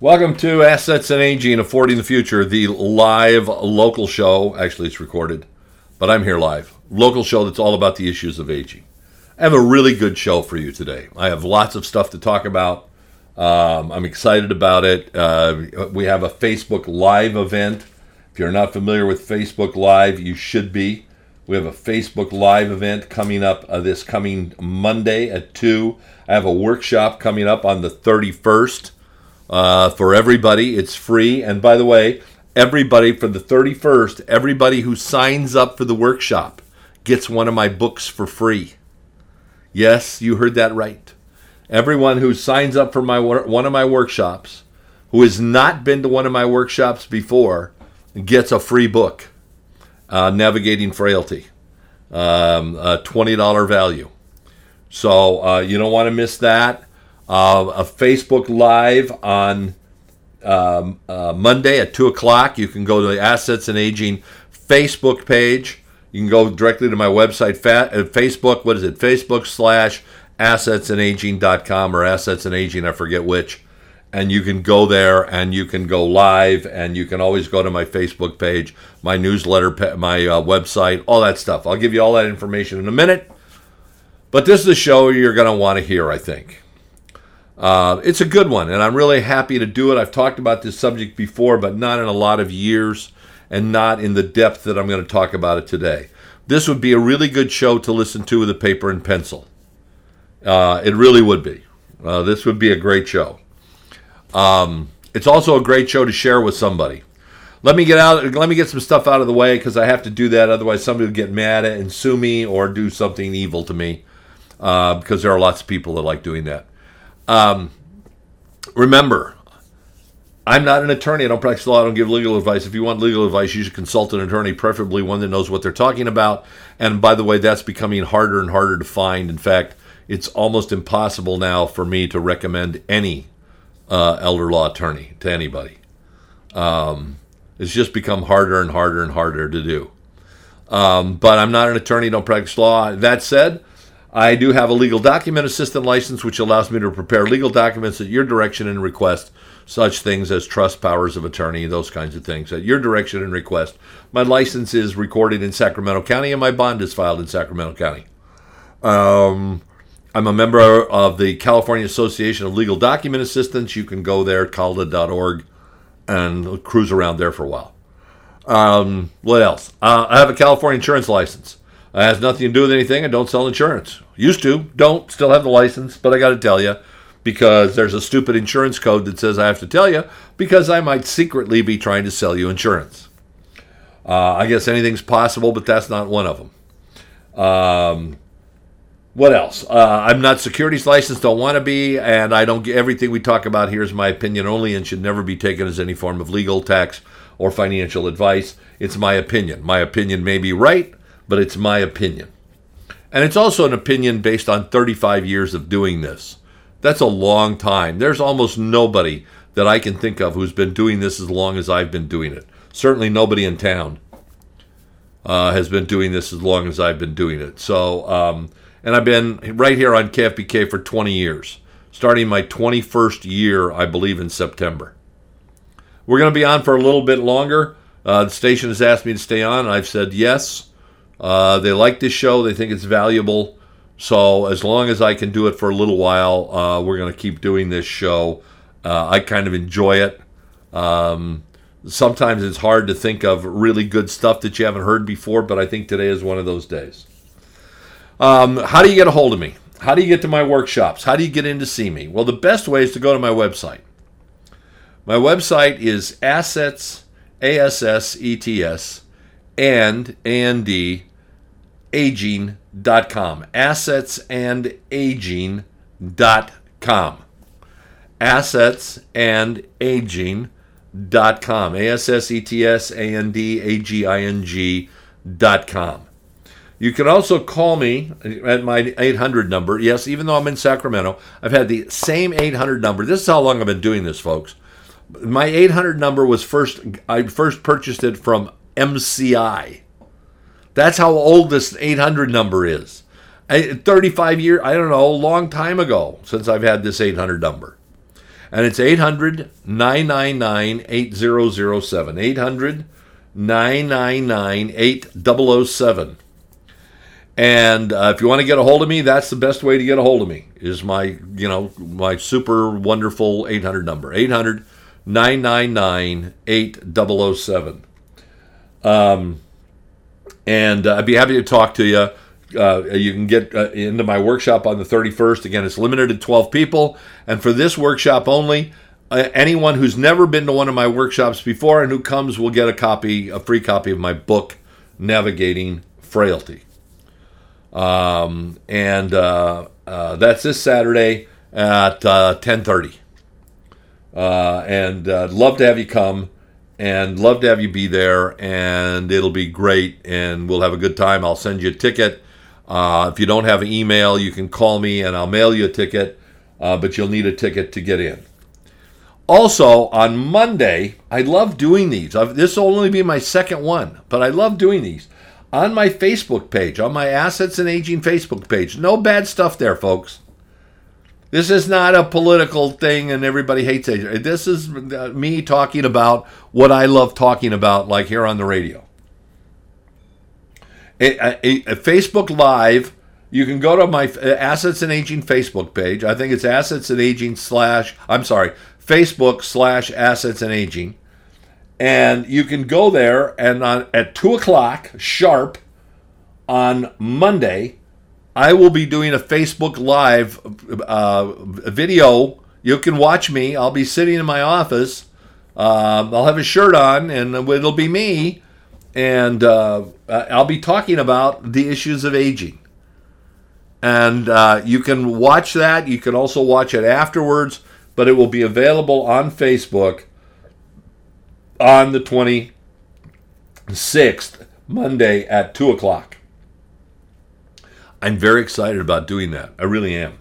Welcome to Assets and Aging, Affording the Future, the live local show. Actually, it's recorded, but I'm here live. Local show that's all about the issues of aging. I have a really good show for you today. I have lots of stuff to talk about. I'm excited about it. We have a Facebook Live event. If you're not familiar with Facebook Live, you should be. We have a Facebook Live event coming up this coming Monday at 2. I have a workshop coming up on the 31st. For everybody. It's free. And by the way, everybody for the 31st, everybody who signs up for the workshop gets one of my books for free. Yes, you heard that right. Everyone who signs up for one of my workshops, who has not been to one of my workshops before, gets a free book, Navigating Frailty, a $20 value. So you don't want to miss that. A Facebook Live on Monday at 2 o'clock. You can go to the Assets and Aging Facebook page. You can go directly to my website, Facebook. What is it? Facebook/AssetsandAging.com or Assets and Aging, I forget which. And you can go there and you can go live, and you can always go to my Facebook page, my newsletter, my website, all that stuff. I'll give you all that information in a minute. But this is a show you're going to want to hear, I think. It's a good one, and I'm really happy to do it. I've talked about this subject before, but not in a lot of years and not in the depth that I'm going to talk about it today. This would be a really good show to listen to with a paper and pencil. It really would be. This would be a great show. It's also a great show to share with somebody. Let me get some stuff out of the way, because I have to do that. Otherwise, somebody will get mad at and sue me or do something evil to me, because there are lots of people that like doing that. Remember, I'm not an attorney. I don't practice law. I don't give legal advice. If you want legal advice, you should consult an attorney, preferably one that knows what they're talking about. And by the way, that's becoming harder and harder to find. In fact, it's almost impossible now for me to recommend any elder law attorney to anybody. It's just become harder and harder and harder to do. But I'm not an attorney. Don't practice law. That said, I do have a legal document assistant license, which allows me to prepare legal documents at your direction and request, such things as trust, powers of attorney, those kinds of things, at your direction and request. My license is recorded in Sacramento County, and my bond is filed in Sacramento County. I'm a member of the California Association of Legal Document Assistants. You can go there, calda.org, and cruise around there for a while. What else? I have a California insurance license. It has nothing to do with anything. I don't sell insurance. Used to. Don't. Still have the license. But I got to tell you, because there's a stupid insurance code that says I have to tell you, because I might secretly be trying to sell you insurance. I guess anything's possible, but that's not one of them. What else? I'm not securities licensed. Don't want to be. And I don't get everything we talk about here is my opinion only and should never be taken as any form of legal, tax, or financial advice. It's my opinion. My opinion may be right, but it's my opinion. And it's also an opinion based on 35 years of doing this. That's a long time. There's almost nobody that I can think of who's been doing this as long as I've been doing it. Certainly nobody in town has been doing this as long as I've been doing it. So, and I've been right here on KFBK for 20 years, starting my 21st year, I believe, in September. We're going to be on for a little bit longer. The station has asked me to stay on, and I've said yes. They like this show. They think it's valuable. So as long as I can do it for a little while, we're going to keep doing this show. I kind of enjoy it. Sometimes it's hard to think of really good stuff that you haven't heard before, but I think today is one of those days. How do you get a hold of me? How do you get to my workshops? How do you get in to see me? Well, the best way is to go to my website. My website is Assets, ASSETS, and aging.com. Assetsandaging.com. Assetsandaging.com. ASSETSANDAGING.com. You can also call me at my 800 number. Yes, even though I'm in Sacramento, I've had the same 800 number. This is how long I've been doing this, folks. My 800 number was I first purchased it from MCI. That's how old this 800 number is. 35 years, I don't know, a long time ago since I've had this 800 number. And it's 800-999-8007. 800-999-8007. And if you want to get a hold of me, that's the best way to get a hold of me, is my super wonderful 800 number, 800-999-8007. And I'd be happy to talk to you. You can get into my workshop on the 31st. Again, it's limited to 12 people. And for this workshop only, anyone who's never been to one of my workshops before and who comes will get a free copy of my book, Navigating Frailty. That's this Saturday at 10:30. I'd love to have you come and love to have you be there, and it'll be great, and we'll have a good time. I'll send you a ticket. If you don't have an email, you can call me and I'll mail you a ticket, but you'll need a ticket to get in. Also, on Monday, I love doing these. This will only be my second one, but I love doing these. On my Facebook page, on my Assets and Aging Facebook page. No bad stuff there, folks. This is not a political thing and everybody hates it. This is me talking about what I love talking about, like here on the radio. A Facebook Live, you can go to my Assets and Aging Facebook page. I think it's Assets and Aging Facebook/Assets and Aging. And you can go there, and at 2 o'clock sharp on Monday, I will be doing a Facebook Live video. You can watch me. I'll be sitting in my office. I'll have a shirt on, and it'll be me. And I'll be talking about the issues of aging. And you can watch that. You can also watch it afterwards, but it will be available on Facebook on the 26th, Monday at 2 o'clock. I'm very excited about doing that. I really am.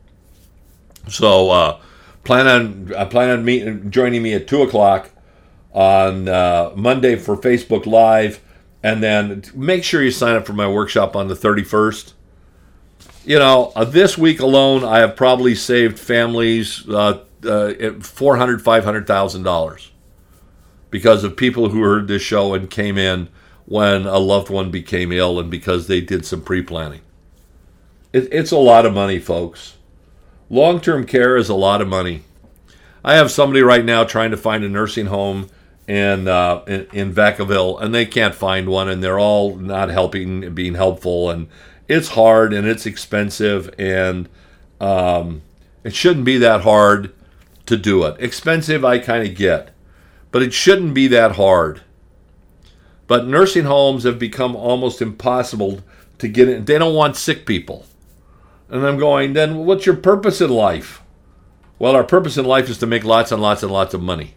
So plan on joining me at 2 o'clock on Monday for Facebook Live, and then make sure you sign up for my workshop on the 31st. This week alone, I have probably saved families $400,000, $500,000 because of people who heard this show and came in when a loved one became ill, and because they did some pre-planning. It's a lot of money, folks. Long-term care is a lot of money. I have somebody right now trying to find a nursing home in Vacaville, and they can't find one, and they're all not being helpful, and it's hard and it's expensive, and it shouldn't be that hard to do it. Expensive, I kind of get, but it shouldn't be that hard. But nursing homes have become almost impossible to get in. They don't want sick people. And I'm going, then what's your purpose in life? Well, our purpose in life is to make lots and lots and lots of money.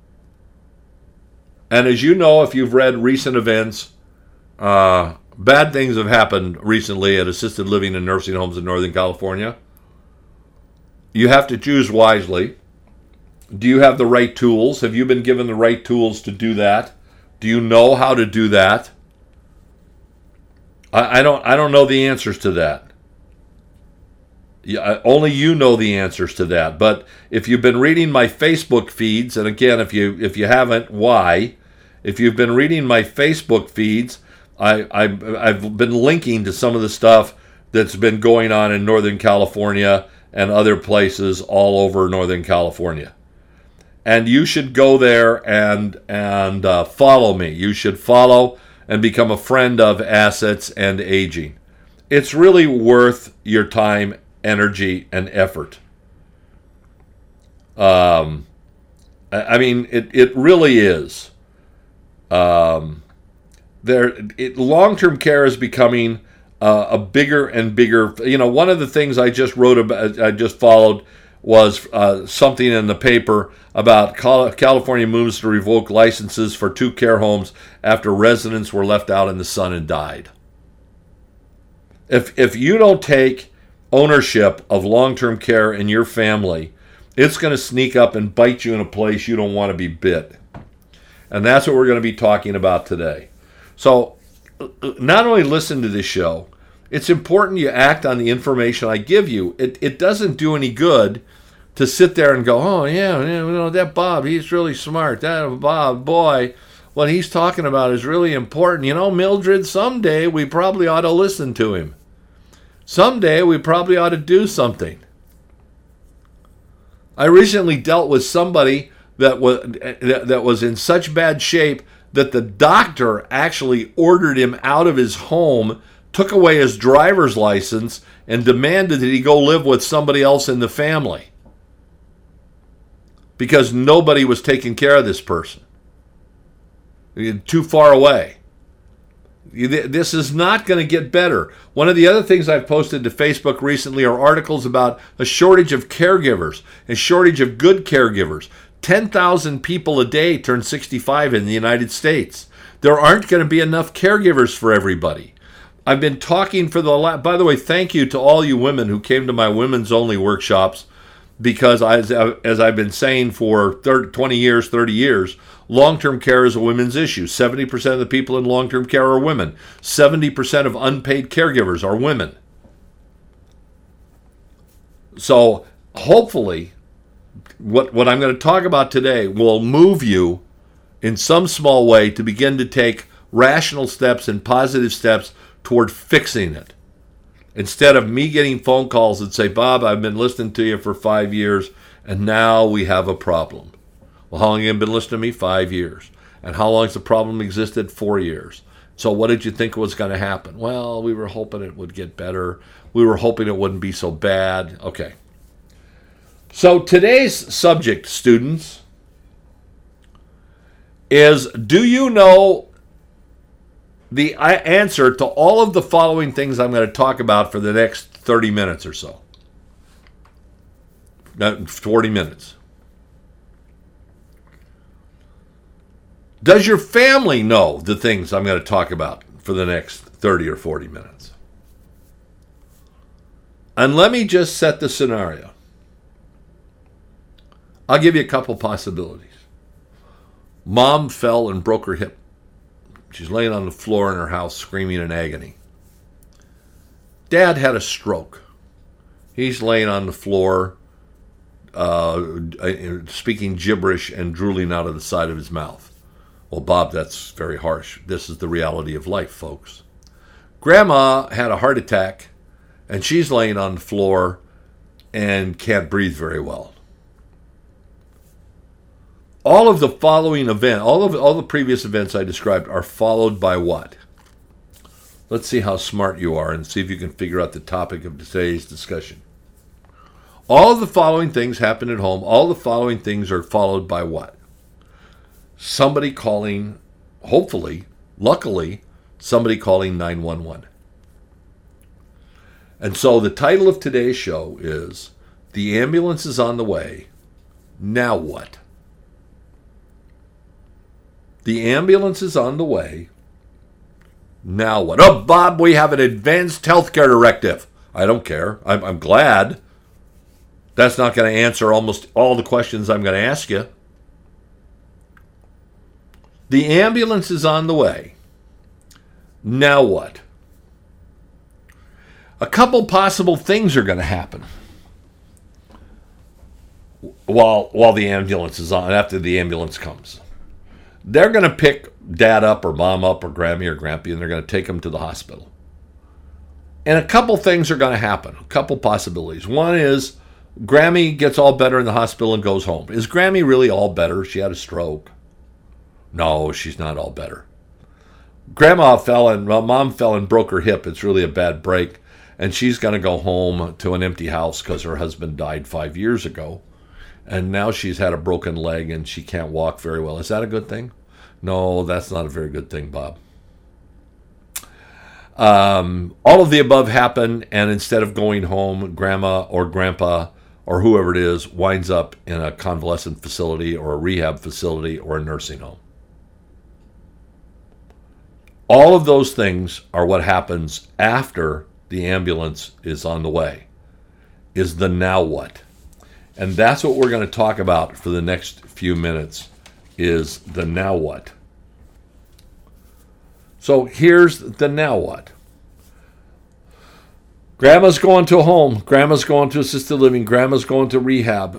And as you know, if you've read recent events, bad things have happened recently at assisted living and nursing homes in Northern California. You have to choose wisely. Do you have the right tools? Have you been given the right tools to do that? Do you know how to do that? I don't know the answers to that. Yeah, only you know the answers to that. But if you've been reading my Facebook feeds, and again, if you haven't, why? If you've been reading my Facebook feeds, I've been linking to some of the stuff that's been going on in Northern California and other places all over Northern California. And you should go there and follow me. You should follow and become a friend of Assets and Aging. It's really worth your time, energy, and effort. I mean, it really is. Long-term care is becoming a bigger and bigger. One of the things I just wrote about, I just followed, was something in the paper about California moves to revoke licenses for 2 care homes after residents were left out in the sun and died. If you don't take ownership of long-term care in your family, it's going to sneak up and bite you in a place you don't want to be bit. And that's what we're going to be talking about today. So not only listen to this show, it's important you act on the information I give you. It doesn't do any good to sit there and go, oh, yeah, that Bob, he's really smart. That Bob, boy, what he's talking about is really important. Mildred, someday we probably ought to listen to him. Someday we probably ought to do something. I recently dealt with somebody that was in such bad shape that the doctor actually ordered him out of his home, took away his driver's license, and demanded that he go live with somebody else in the family because nobody was taking care of this person. Too far away. This is not going to get better. One of the other things I've posted to Facebook recently are articles about a shortage of caregivers, a shortage of good caregivers. 10,000 people a day turn 65 in the United States. There aren't going to be enough caregivers for everybody. I've been talking by the way, thank you to all you women who came to my women's only workshops, because as I've been saying for 20 years, 30 years, long-term care is a women's issue. 70% of the people in long-term care are women. 70% of unpaid caregivers are women. So hopefully what I'm going to talk about today will move you in some small way to begin to take rational steps and positive steps toward fixing it. Instead of me getting phone calls that say, Bob, I've been listening to you for 5 years, and now we have a problem. Well, how long have you been listening to me? 5 years. And how long has the problem existed? 4 years. So what did you think was going to happen? Well, we were hoping it would get better. We were hoping it wouldn't be so bad. Okay. So today's subject, students, is, do you know the answer to all of the following things I'm going to talk about for the next 30 minutes or so? 40 minutes. Does your family know the things I'm going to talk about for the next 30 or 40 minutes? And let me just set the scenario. I'll give you a couple possibilities. Mom fell and broke her hip. She's laying on the floor in her house screaming in agony. Dad had a stroke. He's laying on the floor speaking gibberish and drooling out of the side of his mouth. Well, Bob, that's very harsh. This is the reality of life, folks. Grandma had a heart attack, and she's laying on the floor and can't breathe very well. All of the following event, all the previous events I described are followed by what? Let's see how smart you are and see if you can figure out the topic of today's discussion. All of the following things happen at home. All the following things are followed by what? Somebody calling, hopefully, luckily, somebody calling 911. And so the title of today's show is, The Ambulance is on the Way. Now what? The ambulance is on the way. Now what? Oh, Bob, we have an advanced health care directive. I don't care. I'm glad. That's not going to answer almost all the questions I'm going to ask you. The ambulance is on the way. Now what? A couple possible things are going to happen while the ambulance is on, after the ambulance comes. They're going to pick Dad up or Mom up or Grammy or Grampy, and they're going to take him to the hospital. And a couple things are going to happen, a couple possibilities. One is Grammy gets all better in the hospital and goes home. Is Grammy really all better? She had a stroke. No, she's not all better. Mom fell and broke her hip. It's really a bad break. And she's going to go home to an empty house because her husband died 5 years ago. And now she's had a broken leg and she can't walk very well. Is that a good thing? No, that's not a very good thing, Bob. All of the above happen, and instead of going home, Grandma or Grandpa or whoever it is winds up in a convalescent facility or a rehab facility or a nursing home. All of those things are what happens after the ambulance is on the way, is the now what. And that's what we're going to talk about for the next few minutes, is the now what. So here's the now what. Grandma's going to a home. Grandma's going to assisted living. Grandma's going to rehab.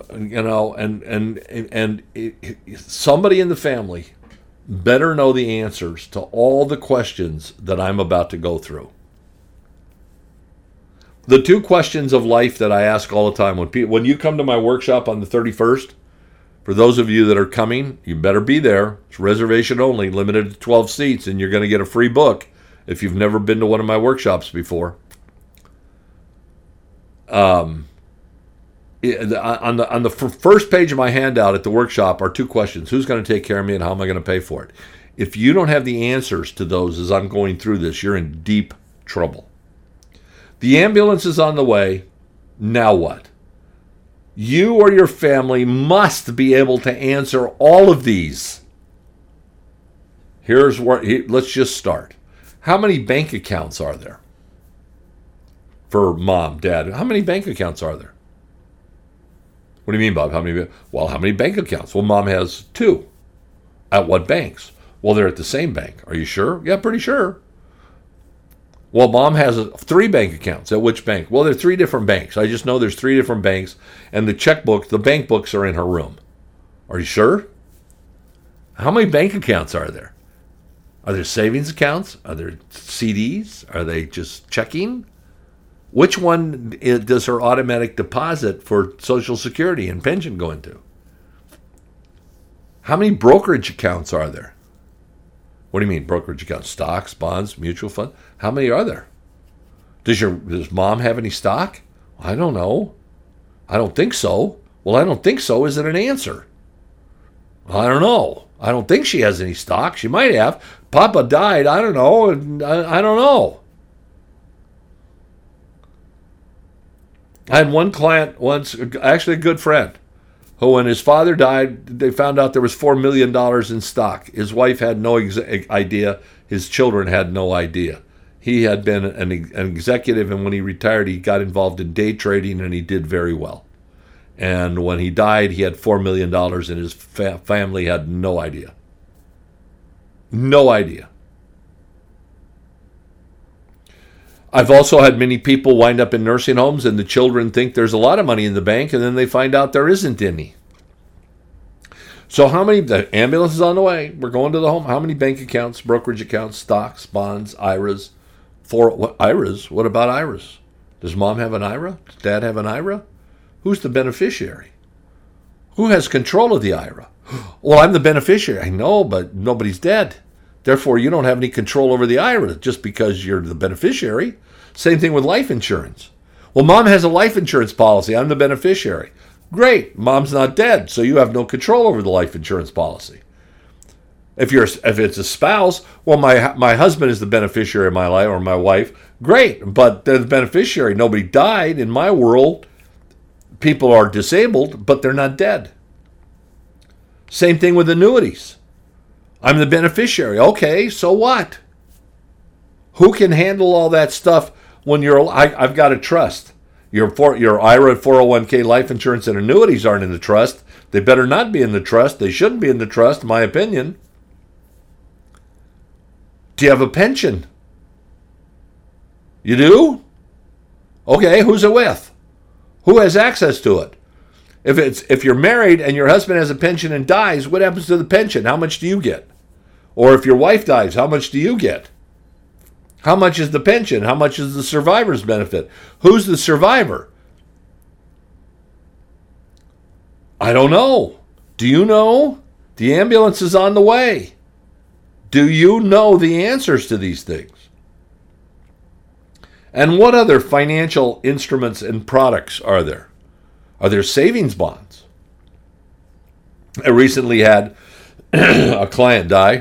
Somebody in the family better know the answers to all the questions that I'm about to go through. The two questions of life that I ask all the time when you come to my workshop on the 31st, for those of you that are coming, you better be there. It's reservation only, limited to 12 seats, and you're going to get a free book if you've never been to one of my workshops before. On the first page of my handout at the workshop are two questions. Who's going to take care of me and how am I going to pay for it? If you don't have the answers to those as I'm going through this, you're in deep trouble. The ambulance is on the way. Now what? You or your family must be able to answer all of these. Let's just start. How many bank accounts are there? For mom, dad, how many bank accounts are there? What do you mean, Bob? How many bank accounts? Well, mom has 2. At what banks? Well, they're at the same bank. Are you sure? Yeah, pretty sure. Well, mom has 3 bank accounts. At which bank? Well, they're 3 different banks. I just know there's 3 different banks, and the bank books are in her room. Are you sure? How many bank accounts are there? Are there savings accounts? Are there CDs? Are they just checking? Which one does her automatic deposit for Social Security and pension go into? How many brokerage accounts are there? What do you mean brokerage accounts? Stocks, bonds, mutual funds? How many are there? Does mom have any stock? I don't know. I don't think so. Well, I don't think so. Is it an answer? I don't know. I don't think she has any stock. She might have. Papa died. I don't know. I don't know. I had one client once, actually a good friend, who when his father died, they found out there was $4 million in stock. His wife had no idea. His children had no idea. He had been an executive, and when he retired, he got involved in day trading, and he did very well. And when he died, he had $4 million, and his family had no idea. No idea. I've also had many people wind up in nursing homes, and the children think there's a lot of money in the bank, and then they find out there isn't any. So the ambulance is on the way. We're going to the home. How many bank accounts, brokerage accounts, stocks, bonds, IRAs? IRAs? What about IRAs? Does mom have an IRA? Does dad have an IRA? Who's the beneficiary? Who has control of the IRA? Well, I'm the beneficiary. I know, but nobody's dead. Therefore, you don't have any control over the IRA just because you're the beneficiary. Same thing with life insurance. Well, mom has a life insurance policy. I'm the beneficiary. Great. Mom's not dead, so you have no control over the life insurance policy. If it's a spouse, well, my husband is the beneficiary of my life, or my wife. Great, but they're the beneficiary. Nobody died. In my world, people are disabled, but they're not dead. Same thing with annuities. I'm the beneficiary. Okay, so what? Who can handle all that stuff when I've got a trust? Your IRA, 401k, life insurance, and annuities aren't in the trust. They better not be in the trust. They shouldn't be in the trust, in my opinion. Do you have a pension? You do? Okay, who's it with? Who has access to it? If you're married and your husband has a pension and dies, what happens to the pension? How much do you get? Or if your wife dies, how much do you get? How much is the pension? How much is the survivor's benefit? Who's the survivor? I don't know. Do you know? The ambulance is on the way. Do you know the answers to these things? And what other financial instruments and products are there? Are there savings bonds? I recently had a client die,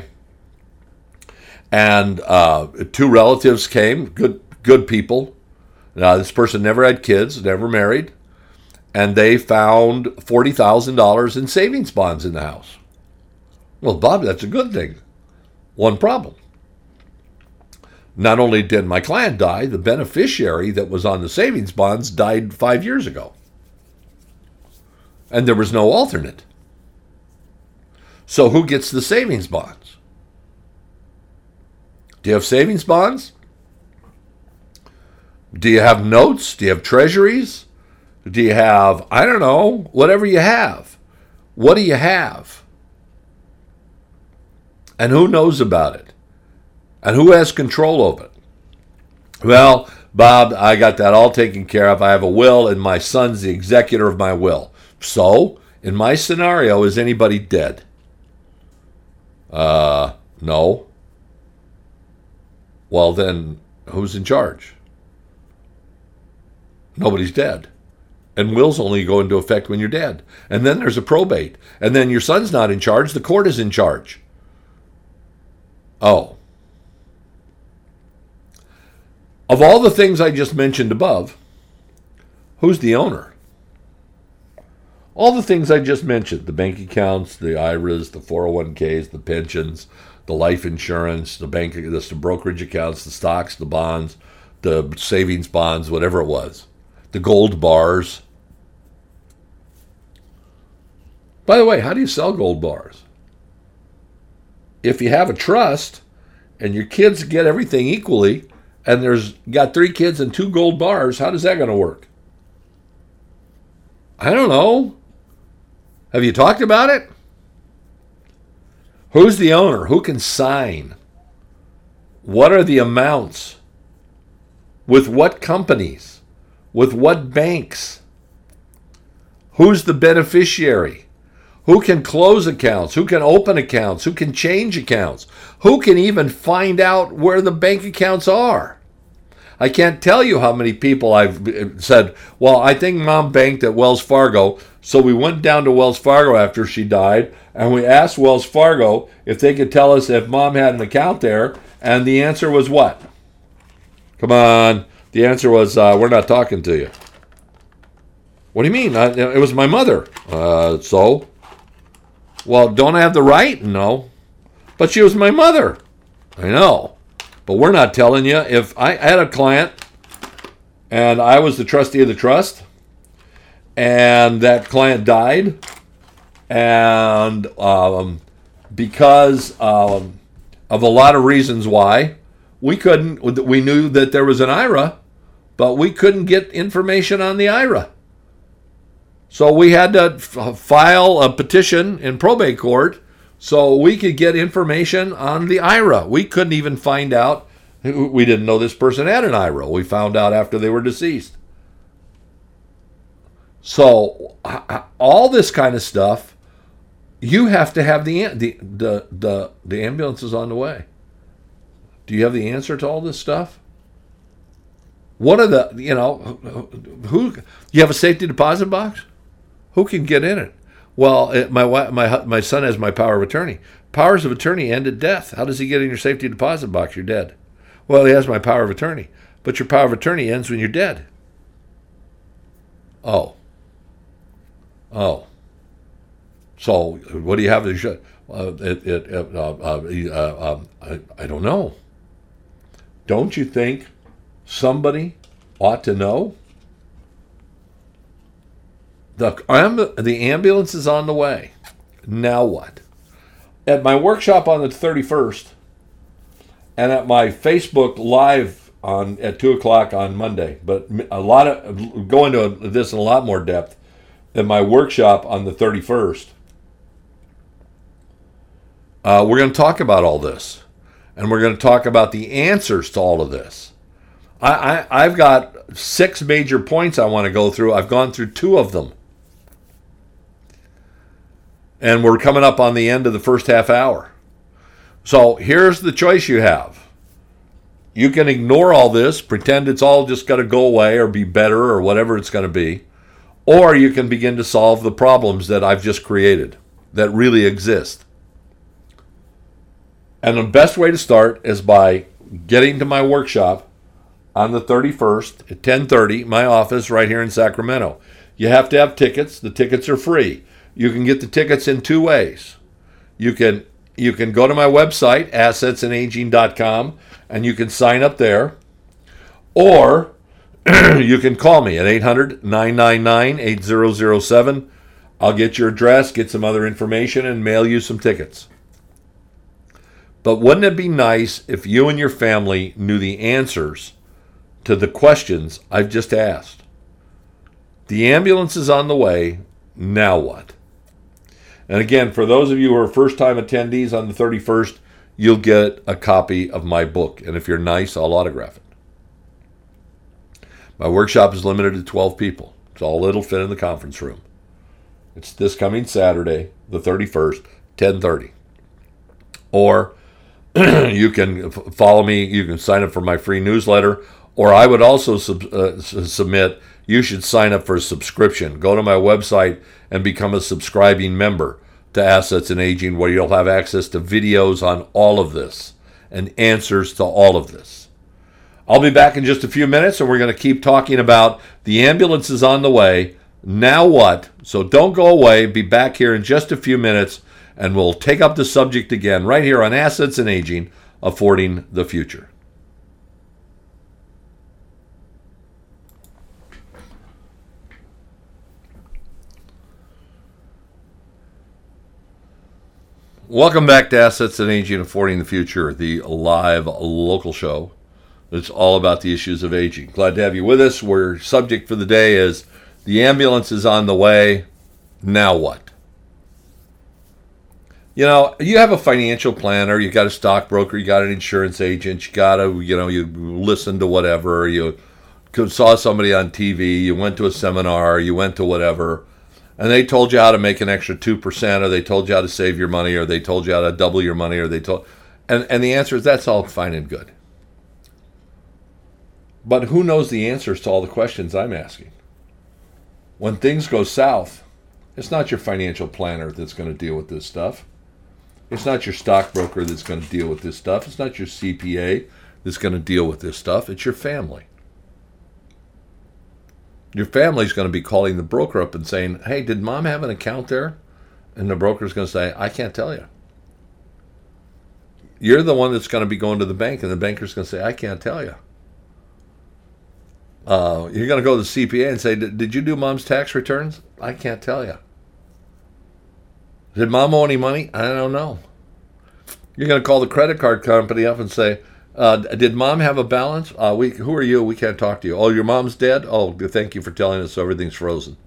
and 2 relatives came, good people. Now, this person never had kids, never married, and they found $40,000 in savings bonds in the house. Well, Bob, that's a good thing. One problem. Not only did my client die, the beneficiary that was on the savings bonds died 5 years ago. And there was no alternate. So who gets the savings bonds? Do you have savings bonds? Do you have notes? Do you have treasuries? Do you have, I don't know, whatever you have? What do you have? And who knows about it? And who has control of it? Well, Bob, I got that all taken care of. I have a will, and my son's the executor of my will. So, in my scenario, is anybody dead? No. Well, then, who's in charge? Nobody's dead. And wills only go into effect when you're dead. And then there's a probate. And then your son's not in charge. The court is in charge. Oh. Of all the things I just mentioned above, who's the owner? All the things I just mentioned, the bank accounts, the IRAs, the 401ks, the pensions, the life insurance, the brokerage accounts, the stocks, the bonds, the savings bonds, whatever it was, the gold bars. By the way, how do you sell gold bars? If you have a trust and your kids get everything equally, and there's got 3 kids and 2 gold bars, how does that going to work? I don't know. Have you talked about it? Who's the owner? Who can sign? What are the amounts? With what companies? With what banks? Who's the beneficiary? Who can close accounts? Who can open accounts? Who can change accounts? Who can even find out where the bank accounts are? I can't tell you how many people I've said, well, I think Mom banked at Wells Fargo, so we went down to Wells Fargo after she died, and we asked Wells Fargo if they could tell us if Mom had an account there, and the answer was what? Come on. The answer was, we're not talking to you. What do you mean? It was my mother. So? Well, don't I have the right? No. But she was my mother. I know. But we're not telling you. If I had a client and I was the trustee of the trust and that client died, and because of a lot of reasons why, we knew that there was an IRA, but we couldn't get information on the IRA. So we had to file a petition in probate court so we could get information on the IRA. We couldn't even find out. We didn't know this person had an IRA. We found out after they were deceased. So all this kind of stuff, you have to have the ambulance is on the way. Do you have the answer to all this stuff? What are the, who, you have a safety deposit box? Who can get in it? Well, my son has my power of attorney. Powers of attorney end at death. How does he get in your safety deposit box? You're dead. Well, he has my power of attorney. But your power of attorney ends when you're dead. Oh. So, what do you have to show? I don't know. Don't you think somebody ought to know? The ambulance is on the way. Now what? At my workshop on the 31st, and at my Facebook Live at 2 o'clock on Monday, but go into this in a lot more depth, at my workshop on the 31st, we're going to talk about all this. And we're going to talk about the answers to all of this. I've got 6 major points I want to go through. I've gone through 2 of them. And we're coming up on the end of the first half hour. So here's the choice you have. You can ignore all this, pretend it's all just going to go away or be better or whatever it's going to be. Or you can begin to solve the problems that I've just created that really exist. And the best way to start is by getting to my workshop on the 31st at 10:30, my office right here in Sacramento. You have to have tickets. The tickets are free. You can get the tickets in 2 ways. You can go to my website, assetsandaging.com, and you can sign up there. Or you can call me at 800-999-8007. I'll get your address, get some other information, and mail you some tickets. But wouldn't it be nice if you and your family knew the answers to the questions I've just asked. The ambulance is on the way. Now what? And again, for those of you who are first-time attendees on the 31st, you'll get a copy of my book. And if you're nice, I'll autograph it. My workshop is limited to 12 people. It's all it'll fit in the conference room. It's this coming Saturday, the 31st, 10:30. Or you can follow me. You can sign up for my free newsletter. Or I would also submit, you should sign up for a subscription. Go to my website and become a subscribing member to Assets and Aging, where you'll have access to videos on all of this and answers to all of this. I'll be back in just a few minutes, and we're going to keep talking about the ambulance is on the way. Now what? So don't go away. Be back here in just a few minutes, and we'll take up the subject again right here on Assets and Aging, Affording the Future. Welcome back to Assets and Aging, Affording the Future, the live local show. It's all about the issues of aging. Glad to have you with us. Our subject for the day is the ambulance is on the way. Now what? You know, you have a financial planner, you got a stockbroker, you got an insurance agent, you listen to whatever, you saw somebody on TV, you went to a seminar, you went to whatever, and they told you how to make an extra 2%, or they told you how to save your money, or they told you how to double your money, or and the answer is that's all fine and good. But who knows the answers to all the questions I'm asking? When things go south, it's not your financial planner that's going to deal with this stuff. It's not your stockbroker that's going to deal with this stuff. It's not your CPA that's going to deal with this stuff. It's your family. Your family's going to be calling the broker up and saying, hey, did mom have an account there? And the broker's going to say, I can't tell you. You're the one that's going to be going to the bank, and the banker's going to say, I can't tell you. You're going to go to the CPA and say, did you do mom's tax returns? I can't tell you. Did mom owe any money? I don't know. You're going to call the credit card company up and say, did mom have a balance? Who are you? We can't talk to you. Oh, your mom's dead? Oh, thank you for telling us everything's frozen.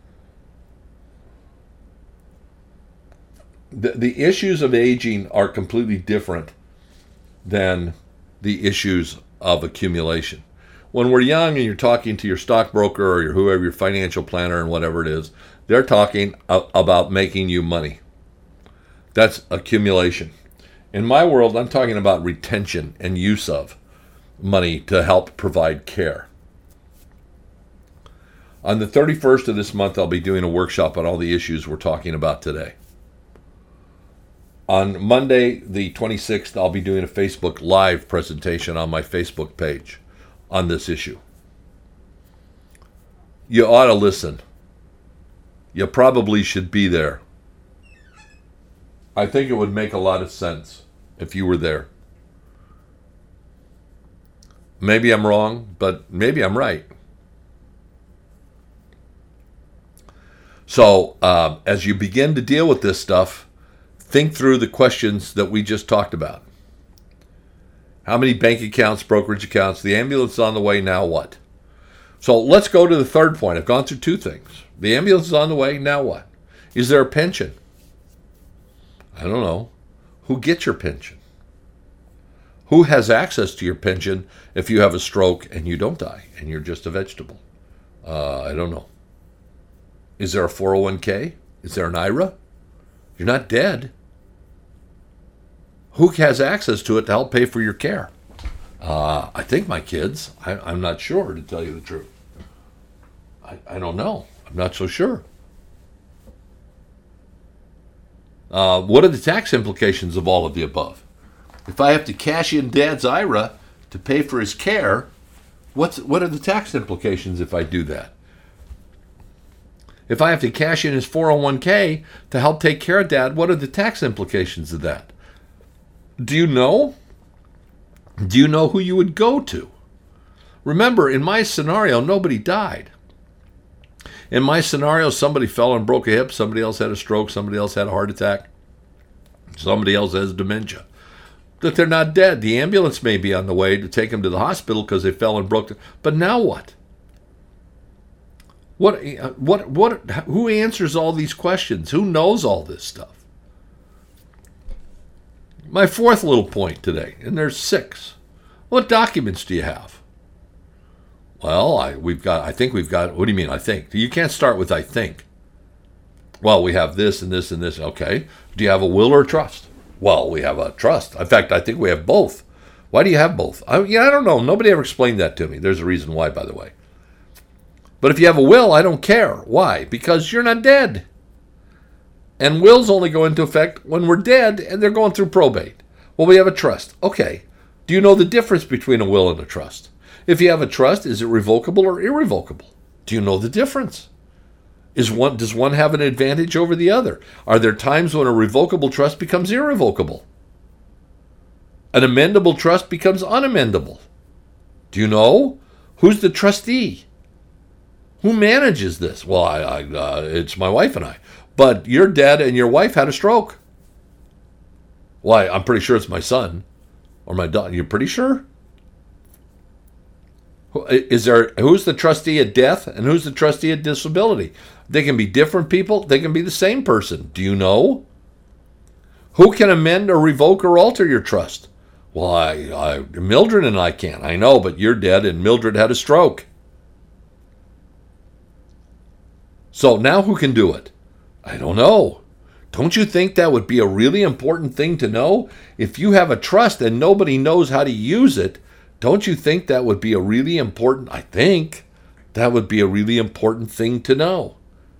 The issues of aging are completely different than the issues of accumulation. When we're young and you're talking to your stockbroker or whoever, your financial planner and whatever it is, they're talking about making you money. That's accumulation. In my world, I'm talking about retention and use of money to help provide care. On the 31st of this month, I'll be doing a workshop on all the issues we're talking about today. On Monday, the 26th, I'll be doing a Facebook Live presentation on my Facebook page on this issue. You ought to listen. You probably should be there. I think it would make a lot of sense if you were there. Maybe I'm wrong, but maybe I'm right. So, as you begin to deal with this stuff, think through the questions that we just talked about. How many bank accounts, brokerage accounts? The ambulance is on the way, now what? So let's go to the third point. I've gone through two things. The ambulance is on the way, now what? Is there a pension? I don't know. Who gets your pension? Who has access to your pension if you have a stroke and you don't die and you're just a vegetable? I don't know. Is there a 401k? Is there an IRA? You're not dead. Who has access to it to help pay for your care? I think my kids. I'm not sure, to tell you the truth. I don't know. I'm not so sure. What are the tax implications of all of the above? If I have to cash in Dad's IRA to pay for his care, what are the tax implications if I do that? If I have to cash in his 401k to help take care of Dad, what are the tax implications of that? Do you know? Do you know who you would go to? Remember, in my scenario, nobody died. In my scenario, somebody fell and broke a hip, somebody else had a stroke, somebody else had a heart attack, somebody else has dementia. that they're not dead. The ambulance may be on the way to take them to the hospital because they fell and broke. But now what? Who answers all these questions? Who knows all this stuff? My fourth little point today, and there's 6. What documents do you have? Well, I think we've got, what do you mean, I think? You can't start with I think. Well, we have this and this and this. Okay. Do you have a will or a trust? Well, we have a trust. In fact, I think we have both. Why do you have both? I don't know. Nobody ever explained that to me. There's a reason why, by the way. But if you have a will, I don't care. Why? Because you're not dead. And wills only go into effect when we're dead and they're going through probate. Well, we have a trust. Okay. Do you know the difference between a will and a trust? If you have a trust, is it revocable or irrevocable? Do you know the difference? Does one have an advantage over the other? Are there times when a revocable trust becomes irrevocable? An amendable trust becomes unamendable. Do you know? Who's the trustee? Who manages this? Well, it's my wife and I. But your dad and your wife had a stroke. Why? I'm pretty sure it's my son or my daughter. You're pretty sure? Who's the trustee at death and who's the trustee at disability? They can be different people. They can be the same person. Do you know? Who can amend or revoke or alter your trust? Well, Mildred and I can. I know, but you're dead and Mildred had a stroke. So now who can do it? I don't know. Don't you think that would be a really important thing to know? If you have a trust and nobody knows how to use it, don't you think that would be a really important, I think, that would be a really important thing to know.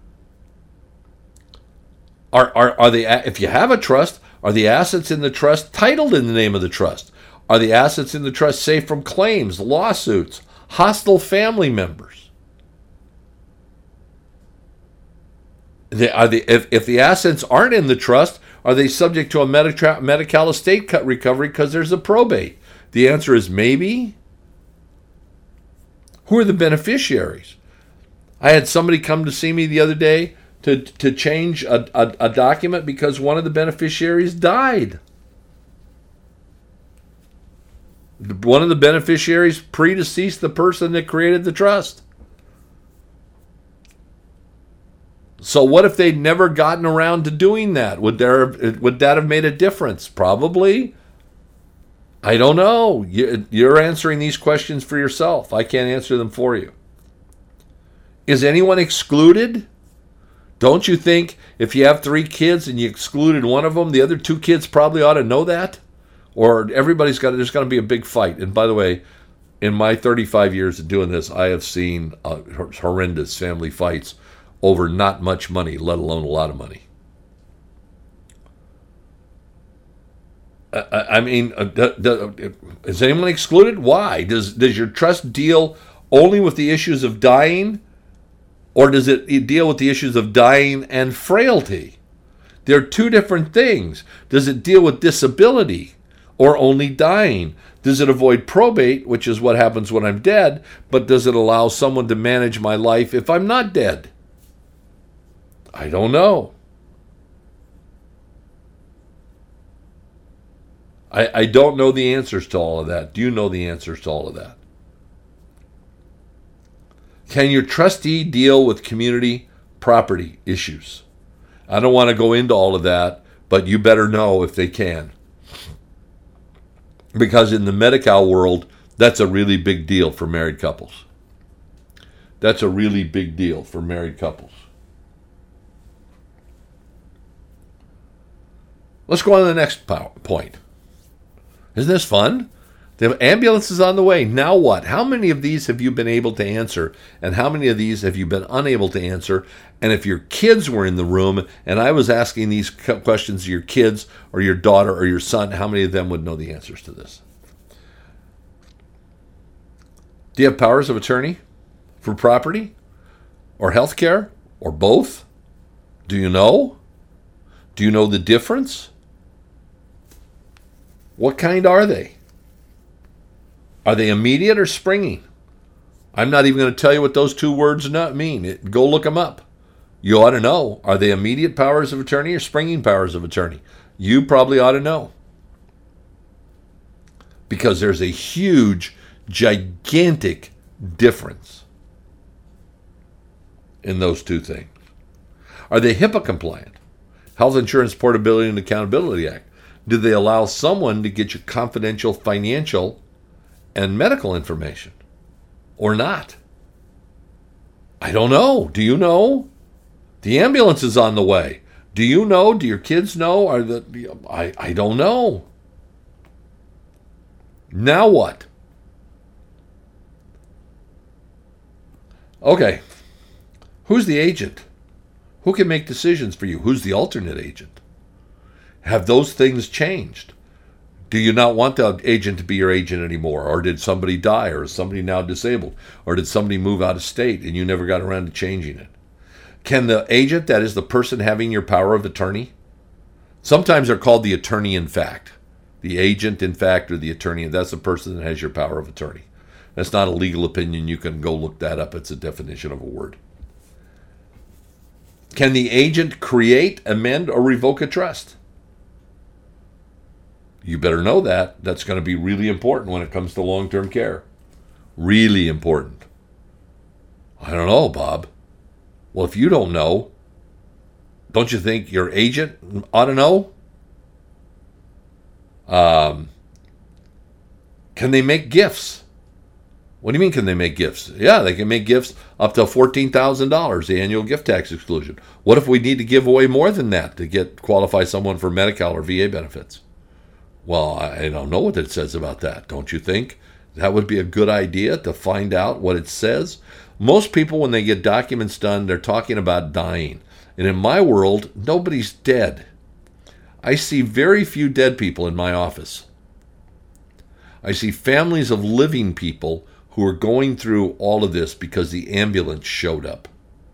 Are they, if you have a trust, are the assets in the trust titled in the name of the trust? Are the assets in the trust safe from claims, lawsuits, hostile family members? If the assets aren't in the trust, are they subject to a Medi-Cal estate cut recovery because there's a probate? The answer is maybe. Who are the beneficiaries? I had somebody come to see me the other day to change a document because one of the beneficiaries died. One of the beneficiaries predeceased the person that created the trust. So what if they'd never gotten around to doing that? Would that have made a difference? Probably. I don't know. You're answering these questions for yourself. I can't answer them for you. Is anyone excluded? Don't you think if you have 3 kids and you excluded one of them, the other 2 kids probably ought to know that? Or there's going to be a big fight. And by the way, in my 35 years of doing this, I have seen horrendous family fights over not much money, let alone a lot of money. Is anyone excluded? Why? Does your trust deal only with the issues of dying, or does it deal with the issues of dying and frailty? They're 2 different things. Does it deal with disability or only dying? Does it avoid probate, which is what happens when I'm dead, but does it allow someone to manage my life if I'm not dead? I don't know. I don't know the answers to all of that. Do you know the answers to all of that? Can your trustee deal with community property issues? I don't want to go into all of that, but you better know if they can. Because in the Medi-Cal world, that's a really big deal for married couples. That's a really big deal for married couples. Let's go on to the next point. Isn't this fun? The ambulance is on the way. Now what? How many of these have you been able to answer? And how many of these have you been unable to answer? And if your kids were in the room and I was asking these questions to your kids or your daughter or your son, how many of them would know the answers to this? Do you have powers of attorney for property or health care or both? Do you know? Do you know the difference? What kind are they? Are they immediate or springing? I'm not even going to tell you what those 2 words mean. Go look them up. You ought to know. Are they immediate powers of attorney or springing powers of attorney? You probably ought to know. because there's a huge, gigantic difference in those two things. Are they HIPAA compliant? Health Insurance Portability and Accountability Act. Do they allow someone to get your confidential financial and medical information or not? I don't know. Do you know? The ambulance is on the way. Do you know? Do your kids know? I don't know. Now what? Okay. Who's the agent? Who can make decisions for you? Who's the alternate agent? Have those things changed? Do you not want the agent to be your agent anymore? Or did somebody die? Or is somebody now disabled? Or did somebody move out of state and you never got around to changing it? Can the agent, that is the person having your power of attorney, sometimes they're called the attorney in fact. The agent in fact or the attorney, that's the person that has your power of attorney. That's not a legal opinion. You can go look that up. It's a definition of a word. Can the agent create, amend, or revoke a trust? You better know that. That's going to be really important when it comes to long-term care. Really important. I don't know, Bob. Well, if you don't know, don't you think your agent ought to know? Can they make gifts? What do you mean can they make gifts? Yeah, they can make gifts up to $14,000, the annual gift tax exclusion. What if we need to give away more than that to qualify someone for Medi-Cal or VA benefits? Well, I don't know what it says about that. Don't you think that would be a good idea to find out what it says? Most people, when they get documents done, they're talking about dying. And in my world, nobody's dead. I see very few dead people in my office. I see families of living people who are going through all of this because the ambulance showed up.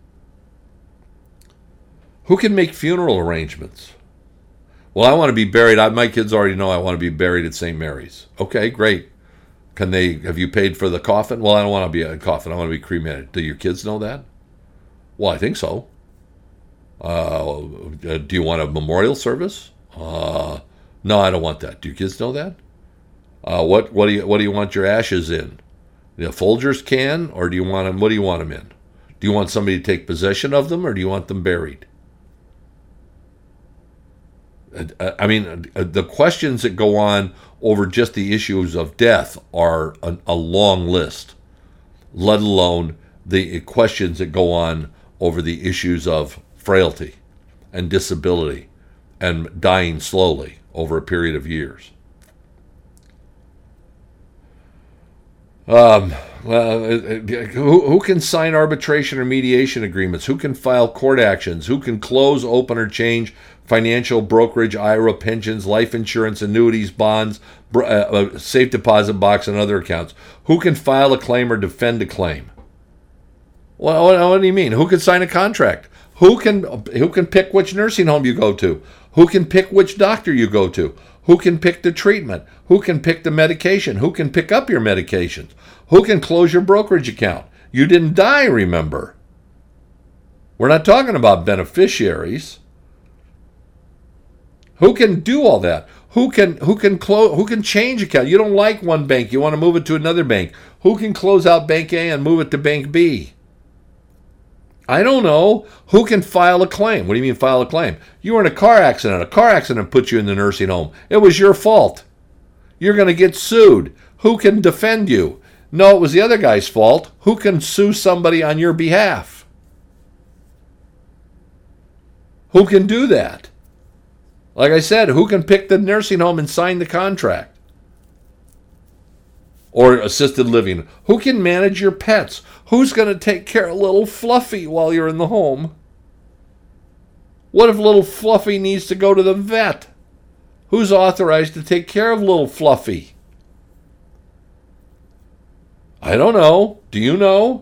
Who can make funeral arrangements? Well, I want to be buried. My kids already know I want to be buried at St. Mary's. Okay, great. Have you paid for the coffin? Well, I don't want to be a coffin. I want to be cremated. Do your kids know that? Well, I think so. Do you want a memorial service? No, I don't want that. Do your kids know that? What do you want your ashes in? The Folgers can, or do you want them? What do you want them in? Do you want somebody to take possession of them, or do you want them buried? I mean, the questions that go on over just the issues of death are a long list, let alone the questions that go on over the issues of frailty and disability and dying slowly over a period of years. Who can sign arbitration or mediation agreements? Who can file court actions? Who can close, open, or change financial, brokerage, IRA, pensions, life insurance, annuities, bonds, safe deposit box, and other accounts? Who can file a claim or defend a claim? Well, what do you mean? Who can sign a contract? Who can pick which nursing home you go to? Who can pick which doctor you go to? Who can pick the treatment? Who can pick the medication? Who can pick up your medications? Who can close your brokerage account? You didn't die, remember. We're not talking about beneficiaries. Who can do all that? Who can change account? You don't like one bank, you want to move it to another bank. Who can close out Bank A and move it to Bank B? I don't know. Who can file a claim? What do you mean file a claim? You were in a car accident. A car accident put you in the nursing home. It was your fault. You're going to get sued. Who can defend you? No, it was the other guy's fault. Who can sue somebody on your behalf? Who can do that? Like I said, who can pick the nursing home and sign the contract? Or assisted living? Who can manage your pets? Who's going to take care of little Fluffy while you're in the home? What if little Fluffy needs to go to the vet? Who's authorized to take care of little Fluffy? I don't know. Do you know?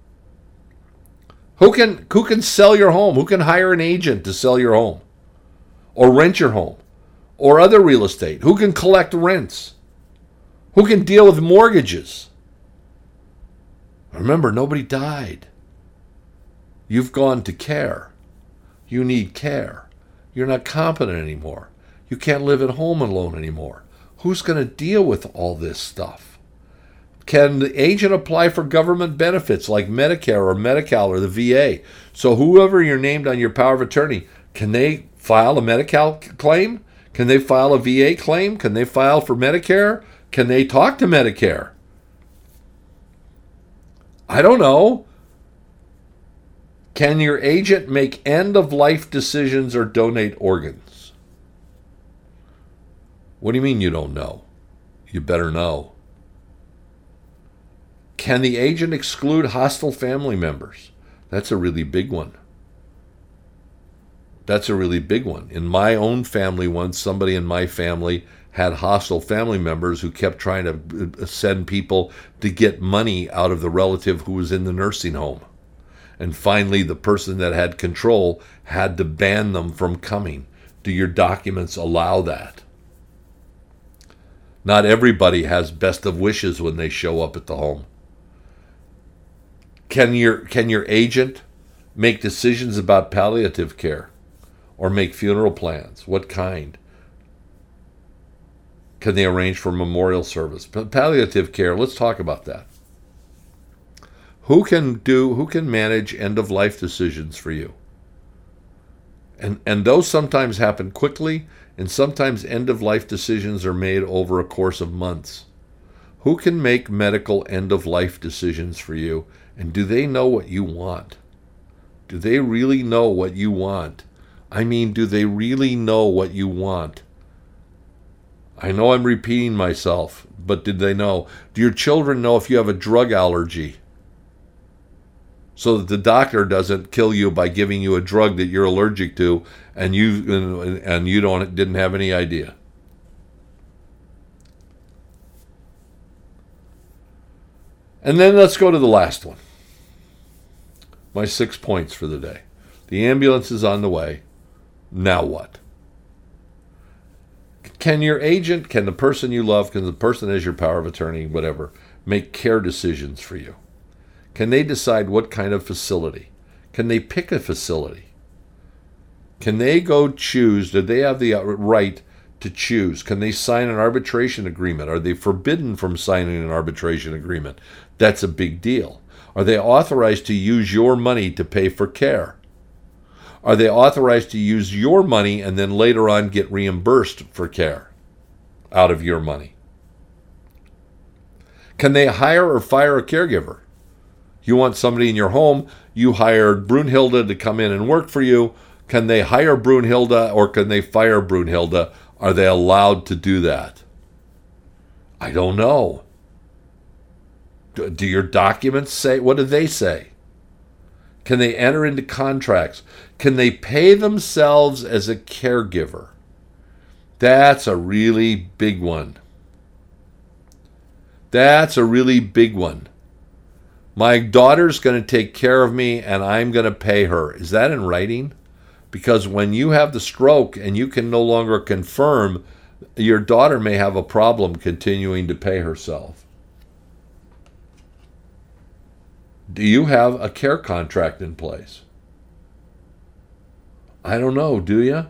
Who can sell your home? Who can hire an agent to sell your home? Or rent your home? Or other real estate? Who can collect rents? Who can deal with mortgages? Remember, nobody died. You've gone to care. You need care. You're not competent anymore. You can't live at home alone anymore. Who's going to deal with all this stuff? Can the agent apply for government benefits like Medicare or Medi-Cal or the VA? So whoever you're named on your power of attorney, can they file a Medi-Cal claim? Can they file a VA claim? Can they file for Medicare? Can they talk to Medicare? I don't know. Can your agent make end-of-life decisions or donate organs? What do you mean you don't know? You better know. Can the agent exclude hostile family members? That's a really big one. That's a really big one. In my own family once, somebody in my family had hostile family members who kept trying to send people to get money out of the relative who was in the nursing home. And finally, the person that had control had to ban them from coming. Do your documents allow that? Not everybody has best of wishes when they show up at the home. Can your agent make decisions about palliative care or make funeral plans? What kind? Can they arrange for memorial service? Palliative care, let's talk about that. Who can manage end-of-life decisions for you? And those sometimes happen quickly, and sometimes end-of-life decisions are made over a course of months. Who can make medical end-of-life decisions for you? And do they know what you want? Do they really know what you want? I mean, do they really know what you want? I know I'm repeating myself, but did they know? Do your children know if you have a drug allergy? So that the doctor doesn't kill you by giving you a drug that you're allergic to, and you didn't have any idea. And then let's go to the last one. My 6 points for the day. The ambulance is on the way. Now what? Can your agent, can the person you love, can the person as your power of attorney, whatever, make care decisions for you? Can they decide what kind of facility? Can they pick a facility? Can they go choose? Do they have the right to choose? Can they sign an arbitration agreement? Are they forbidden from signing an arbitration agreement? That's a big deal. Are they authorized to use your money to pay for care? Are they authorized to use your money and then later on get reimbursed for care out of your money? Can they hire or fire a caregiver? You want somebody in your home, you hired Brunhilde to come in and work for you. Can they hire Brunhilde or can they fire Brunhilde? Are they allowed to do that? I don't know. Do your documents say, what do they say? Can they enter into contracts? Can they pay themselves as a caregiver? That's a really big one. That's a really big one. My daughter's going to take care of me and I'm going to pay her. Is that in writing? Because when you have the stroke and you can no longer confirm, your daughter may have a problem continuing to pay herself. Do you have a care contract in place? I don't know, do you?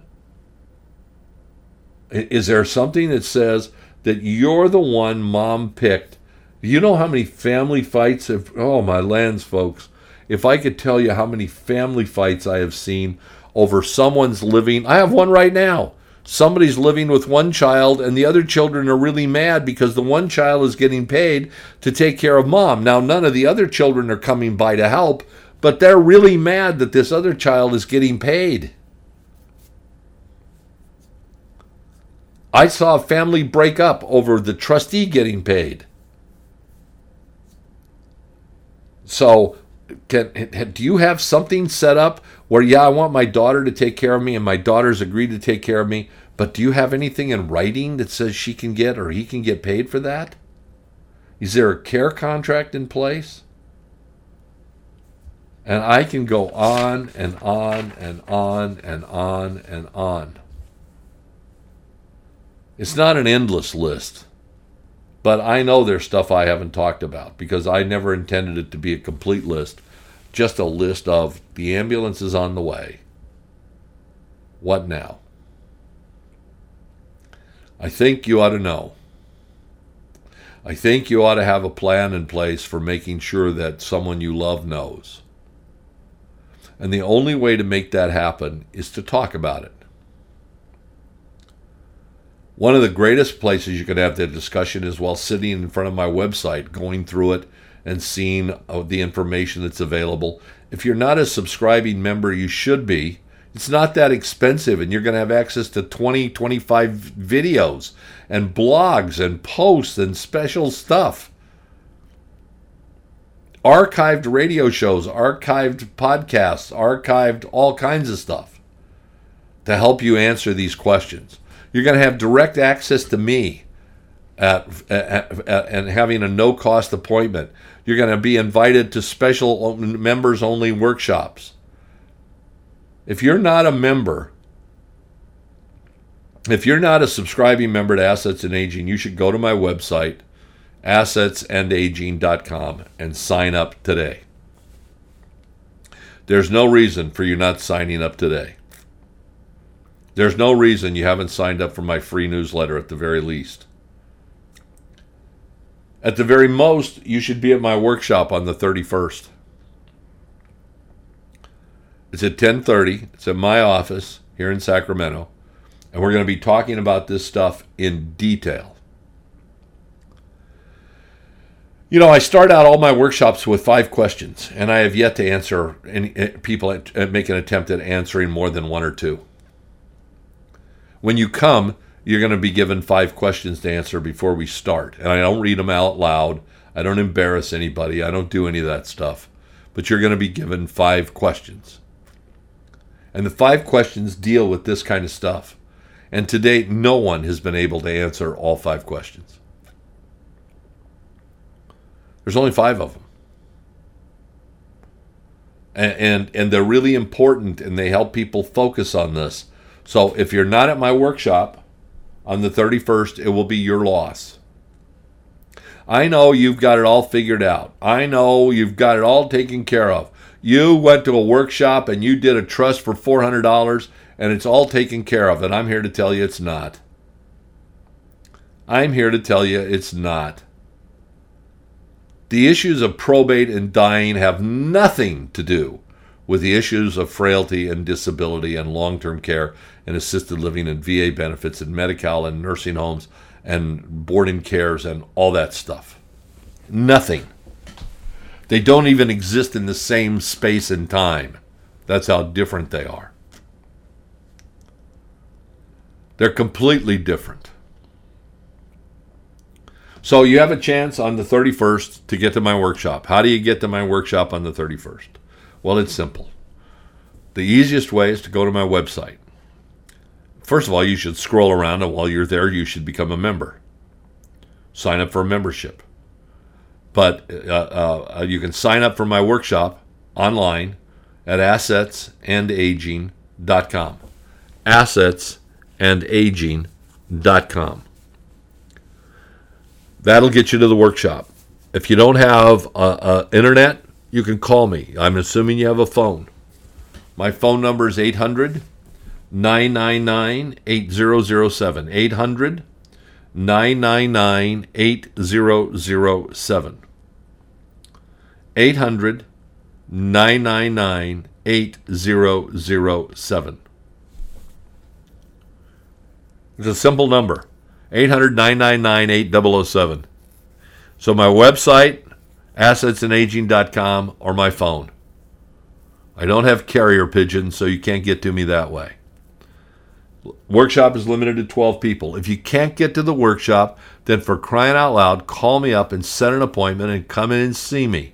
Is there something that says that you're the one mom picked? Do you know how many family fights have... Oh, my lands, folks. If I could tell you how many family fights I have seen over someone's living... I have one right now. Somebody's living with one child and the other children are really mad because the one child is getting paid to take care of mom. Now, none of the other children are coming by to help, but they're really mad that this other child is getting paid. I saw a family break up over the trustee getting paid. So, do you have something set up where, yeah, I want my daughter to take care of me and my daughter's agreed to take care of me, but do you have anything in writing that says she can get or he can get paid for that? Is there a care contract in place? And I can go on and on and on and on and on. It's not an endless list. But I know there's stuff I haven't talked about because I never intended it to be a complete list. Just a list of the ambulance is on the way. What now? I think you ought to know. I think you ought to have a plan in place for making sure that someone you love knows. And the only way to make that happen is to talk about it. One of the greatest places you can have that discussion is while sitting in front of my website, going through it and seeing the information that's available. If you're not a subscribing member, you should be. It's not that expensive, and you're going to have access to 20, 25 videos and blogs and posts and special stuff. Archived radio shows, archived podcasts, archived all kinds of stuff to help you answer these questions. You're going to have direct access to me and having a no-cost appointment. You're going to be invited to special members-only workshops. If you're not a member, if you're not a subscribing member to Assets and Aging, you should go to my website, assetsandaging.com, and sign up today. There's no reason for you not signing up today. There's no reason you haven't signed up for my free newsletter at the very least. At the very most, you should be at my workshop on the 31st. It's at 10:30. It's at my office here in Sacramento. And we're going to be talking about this stuff in detail. You know, I start out all my workshops with 5 questions, and I have yet to answer people make an attempt at answering more than 1 or 2. When you come, you're going to be given 5 questions to answer before we start. And I don't read them out loud. I don't embarrass anybody. I don't do any of that stuff. But you're going to be given 5 questions. And the 5 questions deal with this kind of stuff. And to date, no one has been able to answer all 5 questions. There's only 5 of them. And they're really important, and they help people focus on this. So if you're not at my workshop on the 31st, it will be your loss. I know you've got it all figured out. I know you've got it all taken care of. You went to a workshop and you did a trust for $400 and it's all taken care of. And I'm here to tell you it's not. I'm here to tell you it's not. The issues of probate and dying have nothing to do with the issues of frailty and disability and long-term care and assisted living and VA benefits and Medi-Cal and nursing homes and boarding cares and all that stuff. Nothing. They don't even exist in the same space and time. That's how different they are. They're completely different. So you have a chance on the 31st to get to my workshop. How do you get to my workshop on the 31st? Well, it's simple. The easiest way is to go to my website. First of all, you should scroll around, and while you're there, you should become a member. Sign up for a membership. But you can sign up for my workshop online at assetsandaging.com. Assetsandaging.com. That'll get you to the workshop. If you don't have internet, you can call me. I'm assuming you have a phone. My phone number is 800-999-8007. 800-999-8007. 800-999-8007. It's a simple number. 800-999-8007. So my website, assetsandaging.com, or my phone. I don't have carrier pigeons, so you can't get to me that way. Workshop is limited to 12 people. If you can't get to the workshop, then for crying out loud, call me up and set an appointment and come in and see me.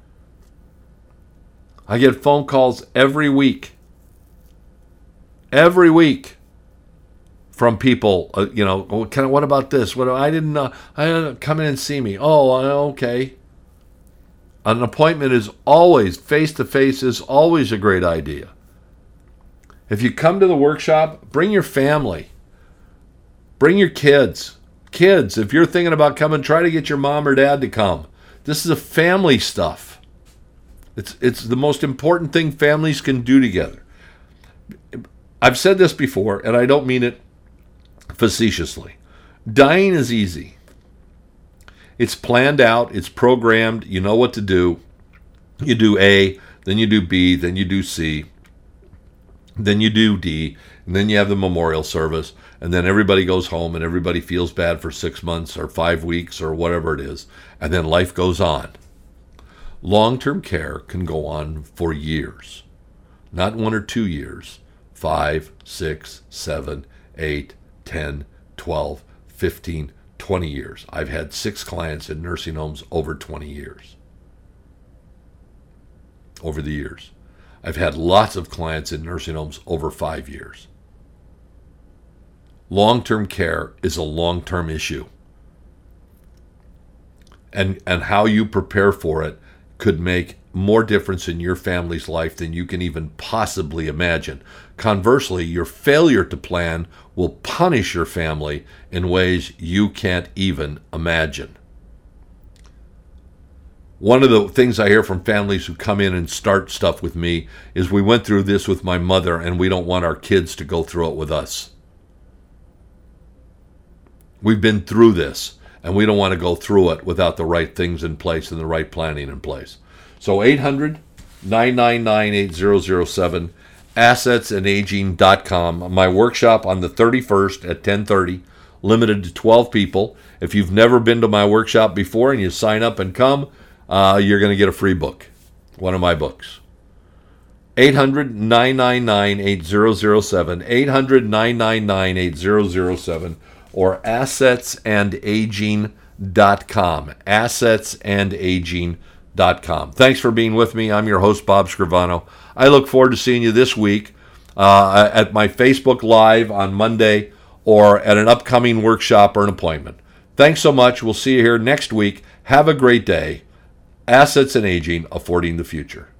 I get phone calls every week. Every week. From people, what about this? I didn't know. Come in and see me. Oh, okay. An appointment is always, face-to-face is always a great idea. If you come to the workshop, bring your family. Bring your kids. Kids, if you're thinking about coming, try to get your mom or dad to come. This is a family stuff. It's the most important thing families can do together. I've said this before, and I don't mean it facetiously. Dying is easy. It's planned out. It's programmed. You know what to do. You do A, then you do B, then you do C, then you do D, and then you have the memorial service, and then everybody goes home and everybody feels bad for 6 months or 5 weeks or whatever it is, and then life goes on. Long-term care can go on for years, not 1 or 2 years, 5, 6, 7, 8, 10, 12, 15, 20 years. I've had 6 clients in nursing homes over 20 years. Over the years. I've had lots of clients in nursing homes over 5 years. Long-term care is a long-term issue. And how you prepare for it could make more difference in your family's life than you can even possibly imagine. Conversely, your failure to plan will punish your family in ways you can't even imagine. One of the things I hear from families who come in and start stuff with me is, we went through this with my mother and we don't want our kids to go through it with us. We've been through this and we don't want to go through it without the right things in place and the right planning in place. So 800-999-8007, assetsandaging.com. My workshop on the 31st at 10:30, limited to 12 people. If you've never been to my workshop before and you sign up and come, you're going to get a free book, one of my books. 800-999-8007, 800-999-8007, or assetsandaging.com, assetsandaging.com. Thanks for being with me. I'm your host, Bob Scrivano. I look forward to seeing you this week at my Facebook Live on Monday, or at an upcoming workshop or an appointment. Thanks so much. We'll see you here next week. Have a great day. Assets and Aging, affording the future.